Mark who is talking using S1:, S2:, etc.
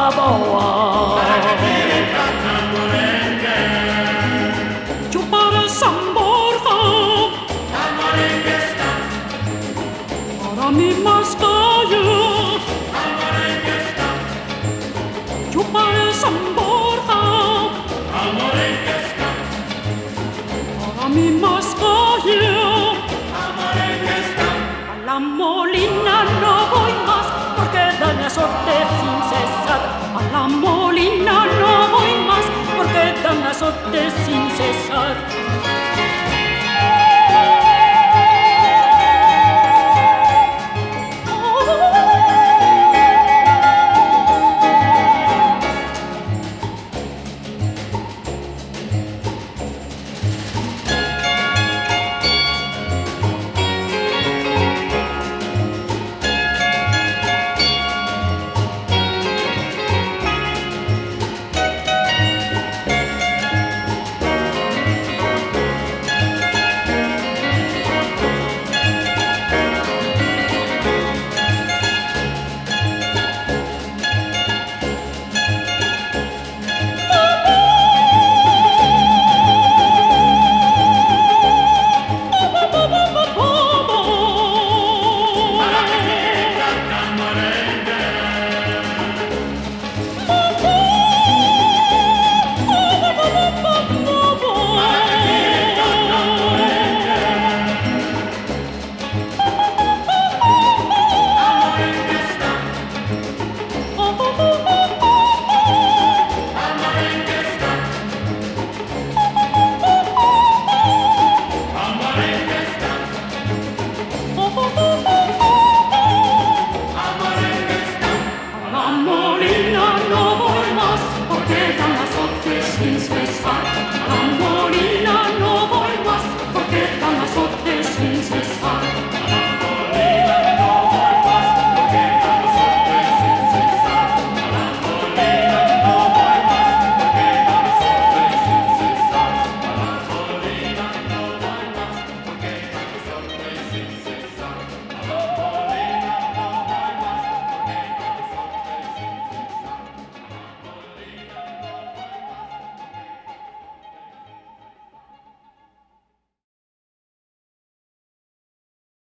S1: boa. Chupar San Borja, para mi Mascaya. Chupar San Borja, para mi Mascaya. A la Molina no voy más, porque dan azotes sin cesar. A la Molina no voy más, porque dan azotes sin cesar.